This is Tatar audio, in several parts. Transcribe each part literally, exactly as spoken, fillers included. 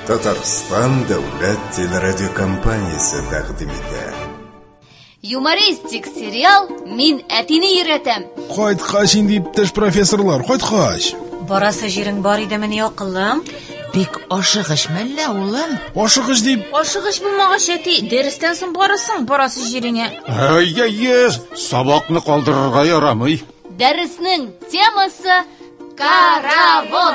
Татарстан дәүләт телерадиокомпаниясе тәкъдим итә. Юмористик сериал «Мин әтине өйрәтәм». Кайткач инде иптәш профессорлар, кайткач. Барасы җирең бар идеме, акыллым? Бик ашыгыч мәллә, улым. Ашыгыч дип. Ашыгыч булмагач әти, дәрестән соң барасың, барасы җиреңә. Әйе, сабакны калдырырга ярамый. Дәреснең темасы каравон.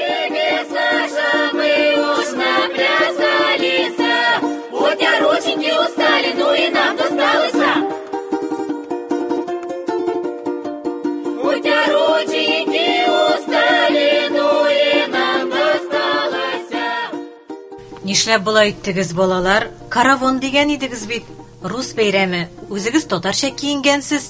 Нишләп болай иттегез, балалар? Каравон дигән идегез бит. Рус бәйрәме. Үзегез татарча киенгәнсез.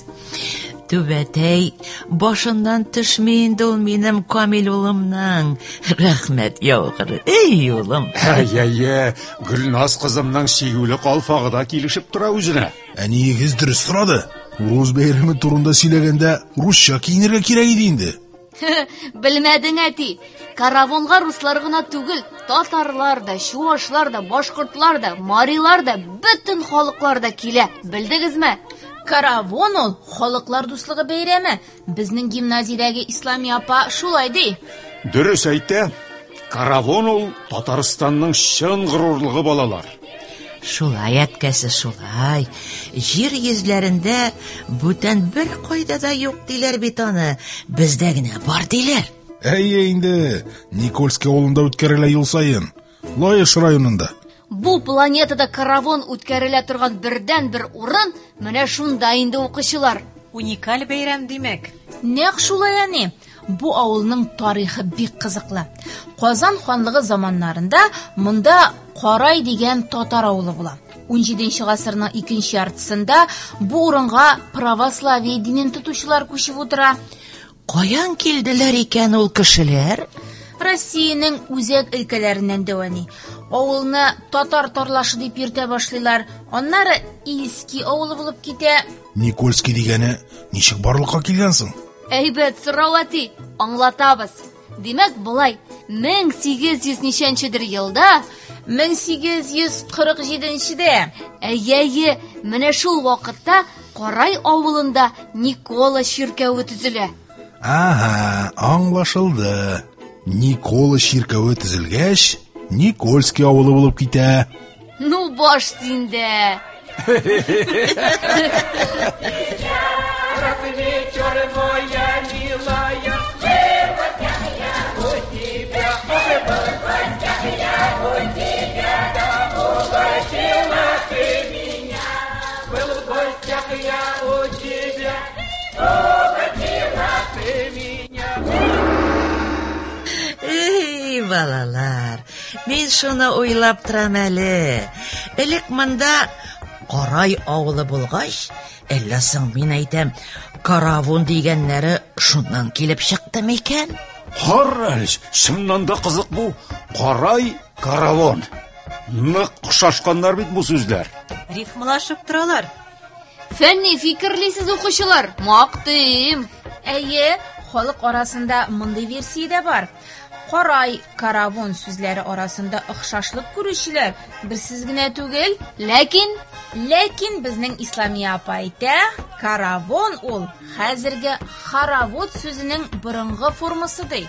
Түбәтәй, башыннан төшми инде ул минем Камил улымның. Рәхмәт яугыры. Эй, улым. Әйе, Гөлназ кызымның сөюле калфагы да килешеп тора үзенә. Әниегез дөрес сорады. Рус бәйрәме турында сөйләгәндә русча киенергә кирәк иде инде. Белмәдең, әти. Каравонга руслар гына түгел, татарлар да, чуашлар да, башкортлар да, марилар да, бөтен халыклар да килә. Белдегезме? Каравон ул халыклар дуслыгы бәйрәме. Безнең гимназиядәге Ислами апа шулай ди. Дөрес әйтә. Каравон ул Татарстанның чын горурлыгы, балалар. Шулай әткәсе, шулай. Җир йөзләрендә бүтән бер кайда да юк диләр бит аны. Бездә генә бар диләр. Әйе инде, Никольский авылында үткәрелә ел сайын. Лаеш районында. Бу планетада каравон үткәрелә торган бердән-бер урын менә шунда инде укучылар. Уникаль бәйрәм димәк. Нәкъ шулай, әни. Бу авылның тарихы бик кызыклы. Казан ханлыгы заманнарында монда Карай дигән татар авылы була. унҗиденче гасырның икенче яртысында бу урынга православие динен тотучылар күчеп утыра. Каян килделәр икән ул кешеләр? Россиянең үзәк өлкәләреннән дәвани. Авылны татар тарлашы дип йөртә башлыйлар. Аннары Иски авылы булып китә. Никольский дигәне ничек барлыкка килгән соң? Әйбәт сорау, әти, аңлатабыз. Димәк, болай, мең сигез йөз ничәнчедер елда, мең сигез йөз кырык җиденчедә, әйе, менә шул вакытта Карай авылында Никола чиркәүе төзелә. Ага, аңлашылды. Никола чиркәүе төзелгәч, Никольский авылы булып китә. Ну, баш синдә. Эй, балалар, мин шуны уйлап торам әле. Элек монда Карай авылы булгач, әллә соң мин әйтәм, каравон дигәннәре шуннан килеп чыкты микән? Харраш, чыннан да кызык бу. Карай, каравон. Нык кушашканнар бит бу сүзләр. Рифмалашып торалар. Фәнни фикерлисез укучылар, мактыйм. Әйе, халык арасында мондый версия дә бар. Карай, каравон сүзләре арасында охшашлык күрүчеләр берсез генә түгел, ләкин ләкин безнең Ислами апа әйтә, каравон ул хәзерге хоровод сүзенең борынгы формасы ди.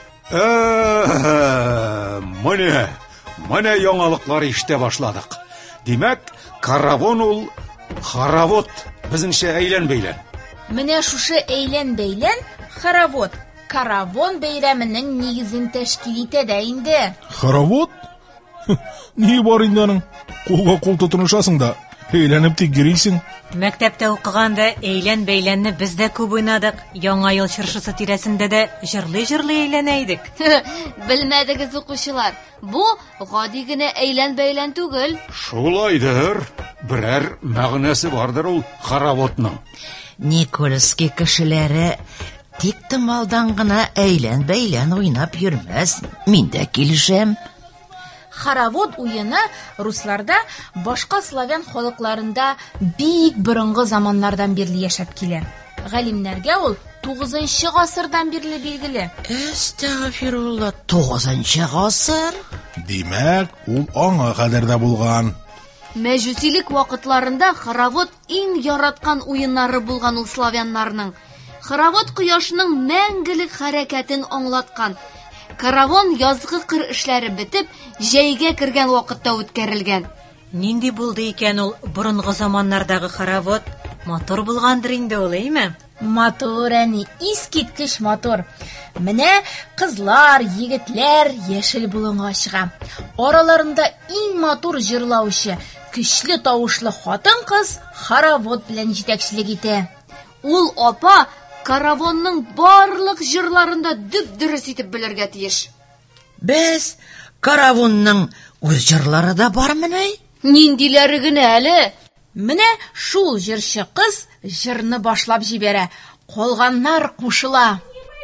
Менә, менә яңалыклар ишетә башладык. Димәк, каравон ул хоровод, безнеңчә әйлән-бәйлән. Менә шушы әйлән-бәйлән хоровод каравон бәйрәменең нигезен тәшкил итә дә инде. Хоровод? Ни бар инде аның? Кулга кул тотынышасың да, әйләнеп тик йөрисең. Мәктәптә укыганда әйлән-бәйләнне без дә күп уйнадык. Яңа ел чыршысы тирәсендә дә җырлый-җырлый әйләнә идек. Белмәдегез, укучылар. Бу гади генә әйлән-бәйлән түгел. Шулайдыр. Берәр мәгънәсе бардыр ул хороводның. Никольский кешеләре тик тымалдан гына әйлән-бәйлән уйнап йөрмәс. Мин дә килешәм. Хоровод уены русларда башка славян халыкларында бик борынгы заманнардан бирле яшәп килә. Галимнәргә ул тугызынчы гасырдан бирле билгеле. Әстәгъфирулла, тугызынчы гасыр? Димәк, ул аңа кадәр дә булган. Мәҗүсилек вакытларында хоровод иң яраткан уеннары булган ул славяннарның. Хоровод кояшның мәңгелек хәрәкәтен аңлаткан. Каравон язгы кыр эшләре бетеп, җәйгә кергән вакытта үткәрелгән. Нинди булды икән ул борынгы заманнардагы хоровод? Мотор булгандыр инде ул, әйме? Мотор, әни, искиткеч мотор. Менә кызлар, егетләр яшел болынга чыга. Араларында иң мотор җырлаучы, көчле тавышлы хатын-кыз хоровод белән җитәкчелек итә. Ул апа каравонның барлык җырларында дөп-дөрес итеп белергә тиеш. Без каравонның үз җырлары да бармыни? Ниндиләре генә әле? Менә шул җырчы кыз җырны башлап җибәрә. Калганнар кушыла.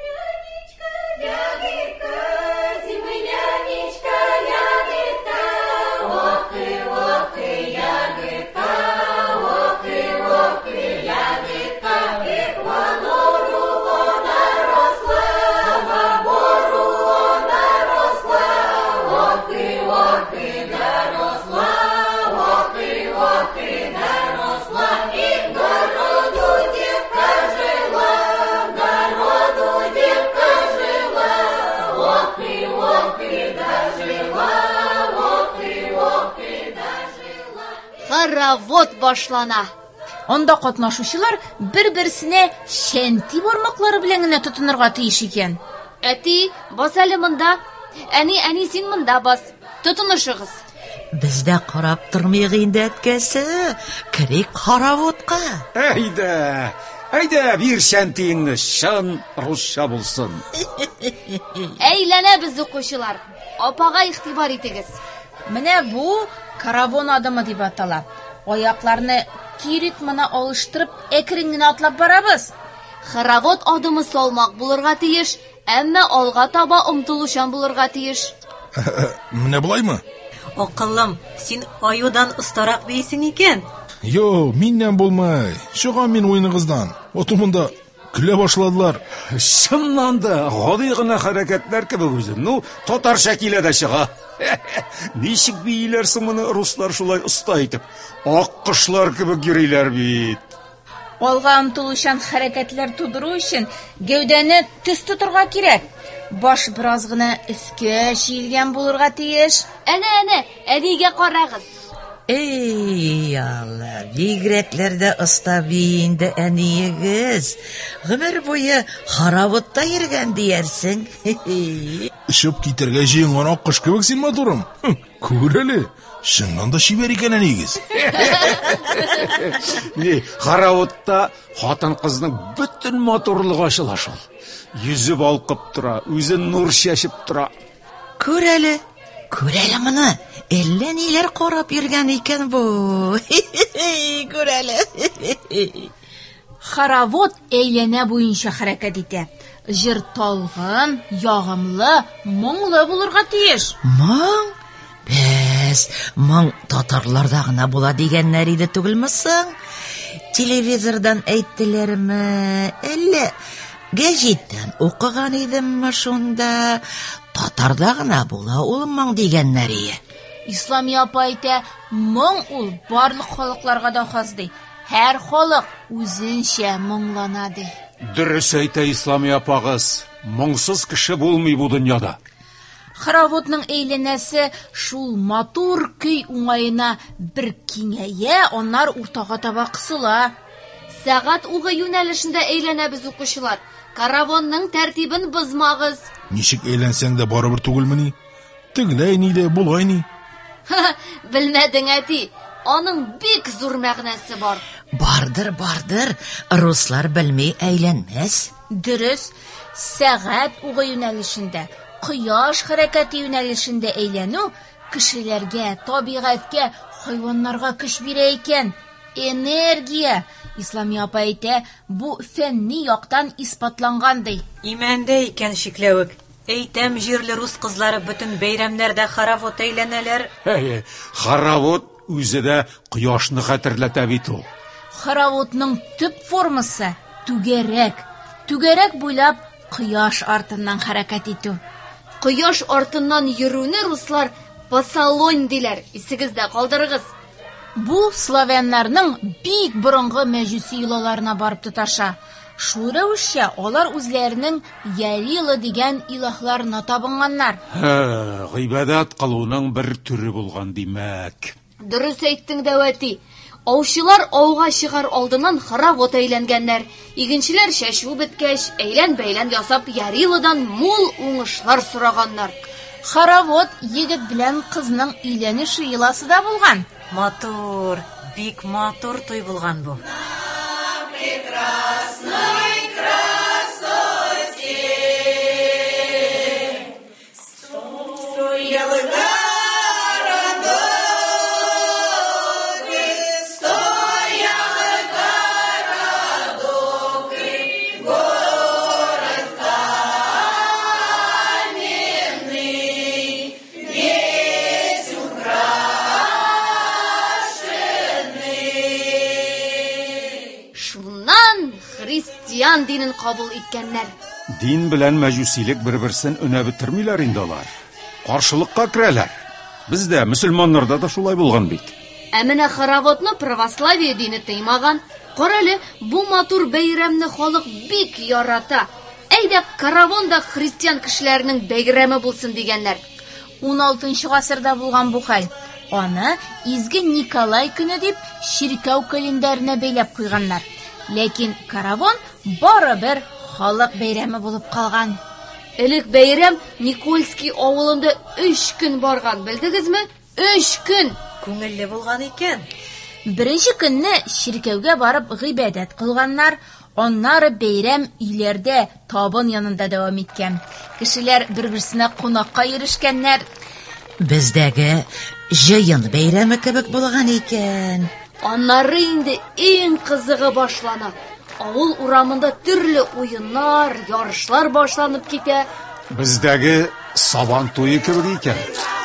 Хоровод башлана. Анда катнашучылар бер-берсенә шәнти бармаклары белән генә тотынырга тиеш икән. Әти, бас әле монда. Әни, әни син монда бас. Тотынышыгыз. Бездә карап тормыйк инде әткәсе. Керик хороводка. Әйдә, әйдә, бир шәнтиеңне, шын русча булсын. Әйләнәбез укучылар. Апага игътибар итегез. Менә бу каравон адымы дип атала. Аякларны киритмына алыштырып, әкрен генә атлап барабыз. Хоровод адымы салмак булырга тиеш, әмма алга таба омтылучан булырга тиеш. Менә булаймы? Акыллым, син аюдан устарак бейсең икән. Йо, миннән булмай. Чыгам мин уйныгыздан. Отумында көлә башладылар. Шыннан да гади гына хәрәкәтләр кебек үзе. Ну, татарча килә дә чыга. Ничек бийләрсең моны руслар шулай оста итеп? Аккышлар кебек йөриләр бит. Алга омтылучан хәрәкәтләр тудыру өчен гәүдәне төз тотырга кирәк. Баш бераз гына өскә чиелгән булырга тиеш. Әнә-әнә, әнигә карагыз. Эй, Алла, бигрәкләрдә оста бинде әниегез. Гомер буе хороводта йөргән диярсең. Ишеп китәргә җыенган аккыш кебек син матурым. Күр әле, шуннан да шибәр икән әнигез. Ни, хороводта хатын-кызның бөтен матурлыгы ачыла шул. Йөзе балкып тора, үзе нур чәчеп тора. Күр әле, күр әле моны. Әллә ниләр карап йөргән икән бу. Күр әле. Хоровод әйләнә буенча хәрәкәт итә. Җыр талгын, ягымлы, моңлы булырга тиеш. Моң? Без моң татарларда гына була дигәннәр иде түгелме соң? Телевизордан әйттеләрме? Әллә гәҗиттән укыган идемме шунда? Татарда гына була ул моң дигәннәр иде. Ислами апа әйтә, моң ул барлык халыкларга да хас ди. Һәр халык үзенчә моңлана ди. Дөрес әйтә Ислами апагыз. Моңсыз кеше булмый бу дөньяда. Хороводның әйләнәсе шул матур көй уңаена бер киңәя, аннар уртага таба кысыла. Сәгать угы юнәлешендә әйләнәбез укучылар. Каравонның тәртибен бозмагыз. Ничек әйләнсәң дә барыбер түгелмени? Тегеләй ни дә, булай ни. Белмәдең, әти. Аның бик зур мәгънәсе бар. Бардыр, бардыр. Руслар белми әйләнмәс. Дөрес, сәгать угы юнәлешендә, кояш хәрәкәте юнәлешендә әйләнү кешеләргә, табигатькә, хайваннарга көч бирә икән. Энергия. Ислами апа әйтә, бу фәнни яктан испатланган ди. Имәндә икән шикләвек. Әйтәм, җирле рус кызлары бөтен бәйрәмнәрдә хоровод әйләнәләр. Әйе, хоровод үзе дә кояшны хәтерләтә бит ул. Хороводның төп формасы түгәрәк. түгәрәк буйлап кояш артыннан хәрәкәт итү. Кояш артыннан йөрүне руслар пасалонь диләр. Исегездә калдырыгыз. Бу славяннарның бик борынгы мәҗүси илаларына барып тоташа. Шул рәвешчә алар үзләренең Ярила дигән илаһларына табынганнар. Һә, гыйбадат кылуның бер төре булган димәк. Дөрес әйттең, Дәвәти. Аучылар ауга чыгар алдыннан хоровод әйләнгәннәр. Игенчеләр чәчү беткәч, әйлән-бәйлән ясап Яриладан мул уңышлар сораганнар. Хоровод егет белән кызның өйләнеше йоласы да булган. Матур, бик матур туй булган бу. Христиан динен кабул иткәннәр. Дин белән мәҗүсилек бер-берсен өнә бетермиләр инде алар. Каршылыкка керәләр. Бездә, мөселманнарда да шулай булган бит. Ә менә хороводны православие дине тыймаган. Карале, бу матур бәйрәмне халык бик ярата. Әйдә, каравонда христиан кешеләренең бәйрәме булсын дигәннәр. ун алтынчы гасырда булган бу хәл. Аны изге Николай көне дип ширкәү календарына бәйләп куйганнар. Ләкин каравон барыбер халык бәйрәме булып калган. Элек бәйрәм Никольский авылында өч көн барган, белдегезме? өч көн. Күңелле булган икән. Беренче көнне ширкәүгә барып гыйбадәт кылганнар, аннары бәйрәм өйләрдә табын янында дәвам иткән. Кешеләр бер-берсенә кунакка йөрешкәннәр. Бездәге җыен бәйрәме кебек булган икән. Аннары инде иң кызыгы башлана. Авыл урамында төрле уеннар, ярышлар башланып китә. Бездәге сабан туе кебек икән.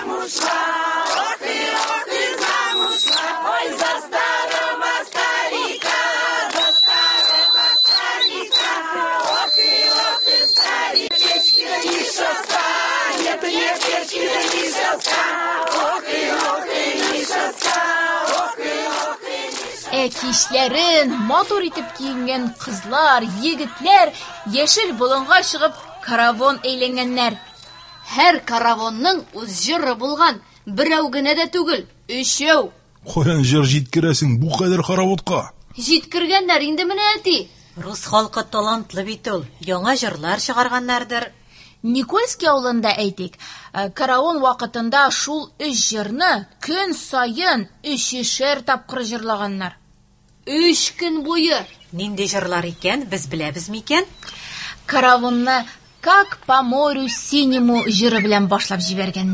Ә кичләрен матур итеп киенгән кызлар, егетләр яшел болынга чыгып каравон әйләнгәннәр. Һәр каравонның үз җыры булган, берәү генә дә түгел, өчәү. Каян җыр җиткерәсең бу кадәр хороводка? Җиткергәннәр инде менә әти. Рус халкы талантлы бит ул. Яңа җырлар чыгарганнардыр. Никольский авылында әйтик, каравон вакытында шул өч җырны көн сайын өчешәр тапкыр җырлаганнар. Өч көн буе. Нинди җырлар икән, без беләбез микән? Каравонны «Как по морю синему» җыры белән башлап җибәргән.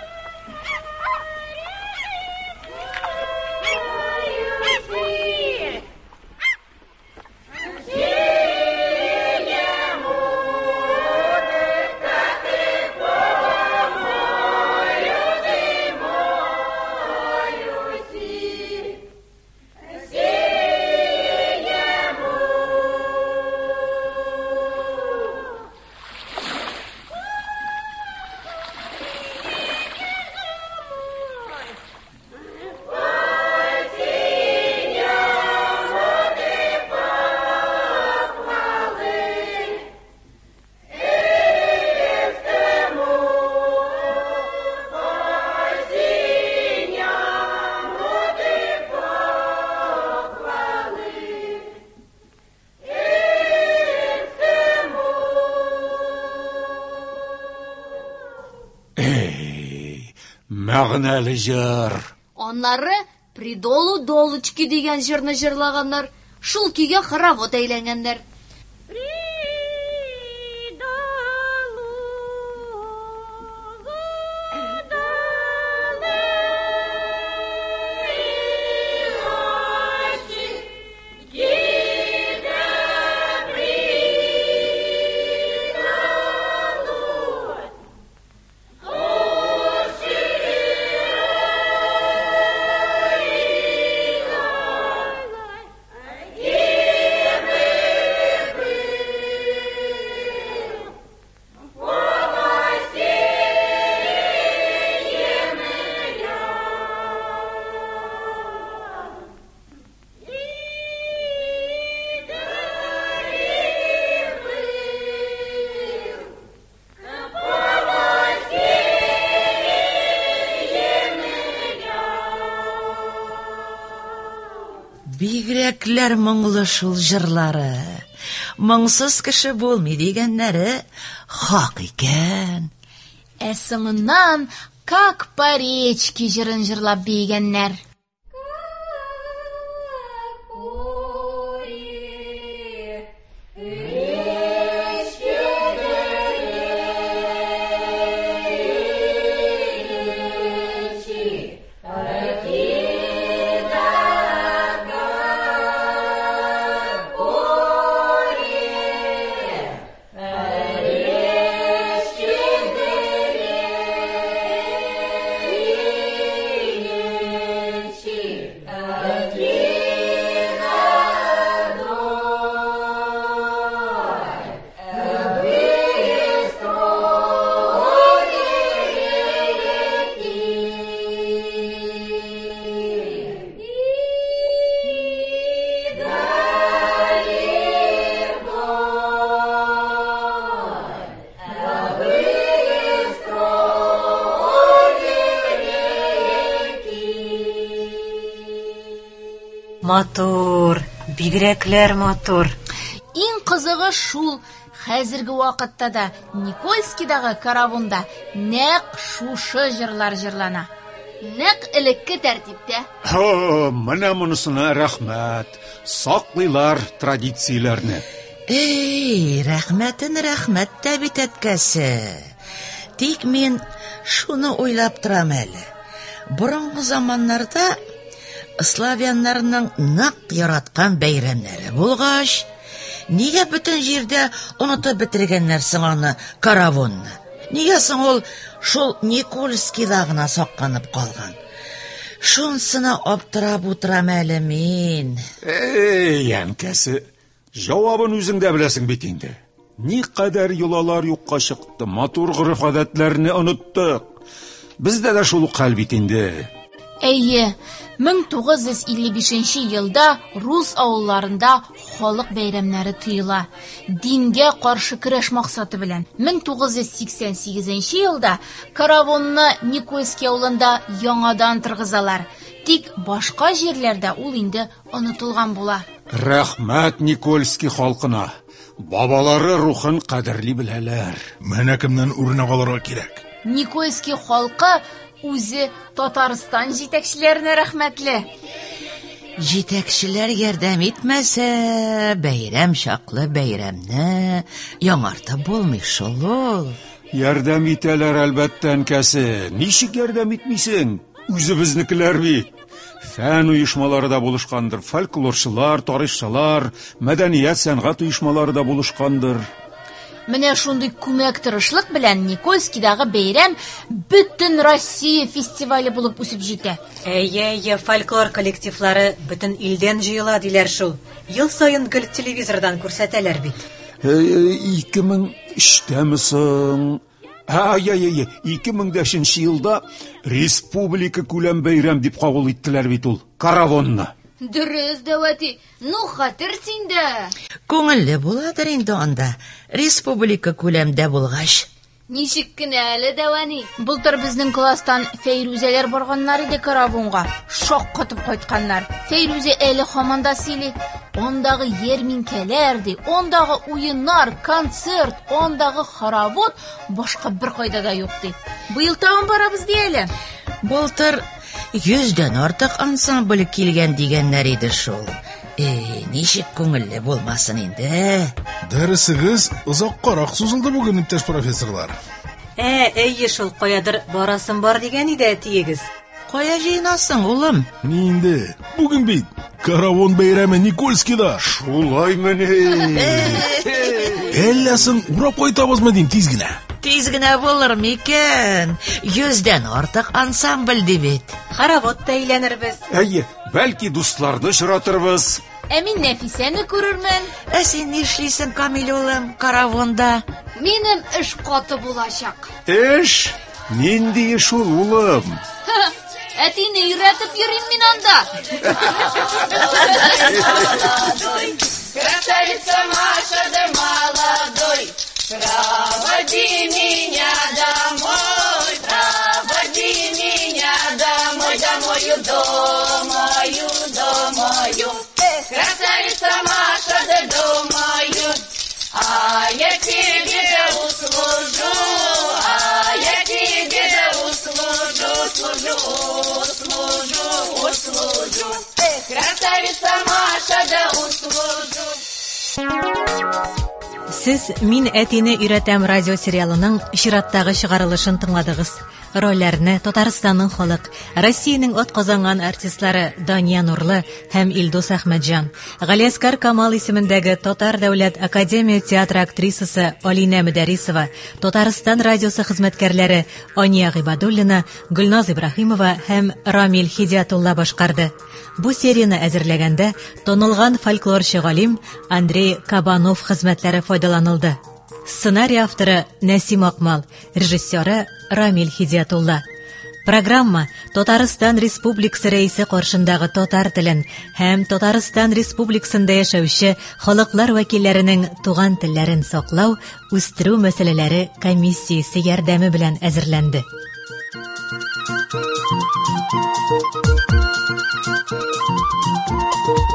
Мәгънәле җыр. Аннары «Придолу долочки» дигән җырны җырлаганнар. Шул көйгә хоровод әйләнгәннәр. Бигрәкләр моңлы шул җырлары. Моңсыз кеше булмый дигәннәре хак икән. Ә соңыннан «Как по речке» җырын җырлап бейгәннәр. Матур, бигрәкләр матур. Иң кызыгы шул, хәзерге вакытта да Никольскийдагы каравонда нәкъ шушы җырлар җырлана. Нәкъ элекке тәртиптә. О, менә монысына рәхмәт. Саклыйлар традицияләрне. Эй, рәхмәтен рәхмәт тә бит әткәсе. Тик мин шуны уйлап торам әле. Борынгы заманнарда славяннарның нык яраткан бәйрәмнәре булгач, нигә бөтен җирдә онытып бетергәннәр соң аны каравонны? Нигә соң ул шул Никольскийда гына сакланып калган? Шунсына аптырап утырам әле мин. Эй, янкәсе, җавабын үзең дә беләсең бит инде. Никадәр йолалар юкка чыкты, матур гырыф-гадәтләрне оныттык. Бездә дә шул ук хәл бит инде. Әйе, мең тугыз йөз илле бишенче елда рус авылларында халык бәйрәмнәре тыела. Дингә каршы көрәш максаты белән. мең тугыз йөз сиксән сигезенче елда каравонны Никольский авылында яңадан торгызалар. Тик башка җирләрдә ул инде онытылган була. Рәхмәт Никольский халкына. Бабалары рухын кадерли беләләр. Менә кемнән үрнәк алырга кирәк. Никольский халкы үзе Татарстан җитәкчеләренә рәхмәтле. Җитәкчеләр ярдәм итмәсә, бәйрәм чаклы бәйрәмне яңартып булмый шул ул. Ярдәм итәләр әлбәттә әнкәсе. Ничек ярдәм итмисең? Үзебезнекеләр бит. Фән оешмалары да булышкандыр, фольклорчылар, тарихчылар, мәдәният сәнгать оешмалары да булышкандыр. Менә шундый күмәк тырышлык белән Никольскийдагы бәйрәм бөтен Россия фестивале булып үсеп җитә. Әйе, әйе, фольклор коллективлары бөтен илдән җыела диләр шул. Ел саен гел телевизордан күрсәтәләр бит. ике мең өчтәме соң? Ай, ай, ай, ике мең бишенче елда республика күләм бәйрәм дип кабул иттеләр бит ул каравонны. Дөрес, Дәвати. Ну, хәтер синдә. Күңелле буладыр инде анда, республика күләмдә булгач. Ничек кенә әле, Дәвани? Былтыр безнең класстан Фәйрүзәләр барганнар иде каравонга. Шаккатып кайтканнар. Фәйрүзә әле һаманда сөйли. Ондагы ярминкәләр ди, ондагы уеннар, концерт, ондагы хоровод башка бер кайда да юк ди. Быел тагын барабыз ди әле. Былтыр йөздән артык ансамбль килгән дигәннәр иде шул. Э, ничек күңелле булмасын инде. Дәресегез озаккарак сузылды бүген, иптәш профессорлар. Ә, әйе шул, каядыр барасым бар дигән иде әтиегез. Кая җыенасың, улым? Ни инде? Бүген бит каравон бәйрәме Никольскийда. Шулаймы ни? Әллә соң урап кайтабызмы дим тиз генә? Тиз генә булыр микән? Йөздән артык ансамбль ди бит. Хоровод та әйләнербез. Әйе, бәлки дусларны очратырбыз. Ә мин Нәфисәне күрермен. Ә син нишлисең, Камил улым, каравонда? Минем эш каты булачак. Эш? Нинди эш ул, улым? Әтине өйрәтеп йөрим мин анда. Красавица Маша да молодой, проводи меня домой, проводи меня домой, домою, домою, домою. услужу, услужу, услужу. Эх, красавица Маша, да услужу. Сез «Мин әтине өйрәтәм» радио сериалының чираттагы чыгарылышын тыңладыгыз. Рольләрне Татарстанның халык, Россиянең атказанган артистлары Дания Нурлы һәм Илдус Әхмәтҗан, Галиәскәр Камал исемендәге Татар дәүләт академия театры актрисасы Алинә Мөдәрисова, Татарстан радиосы хезмәткәрләре Ания Гыйбадуллина, Гөлназ Ибраһимова һәм Рамил Хидиятулла башкарды. Бу серияны әзерләгәндә танылган фольклорчы галим Андрей Кабанов хезмәтләре файдаланылды. Сценарий авторы Нәсим Акмал, режиссеры Рамил Хидиятулла. Программа Татарстан Республикасы рәисе каршындагы татар телен һәм Татарстан Республикасында яшәүче халыклар вәкилләренең туган телләрен саклау, үстерү мәсьәләләре комиссиясе ярдәме белән әзерләнде. Thank you.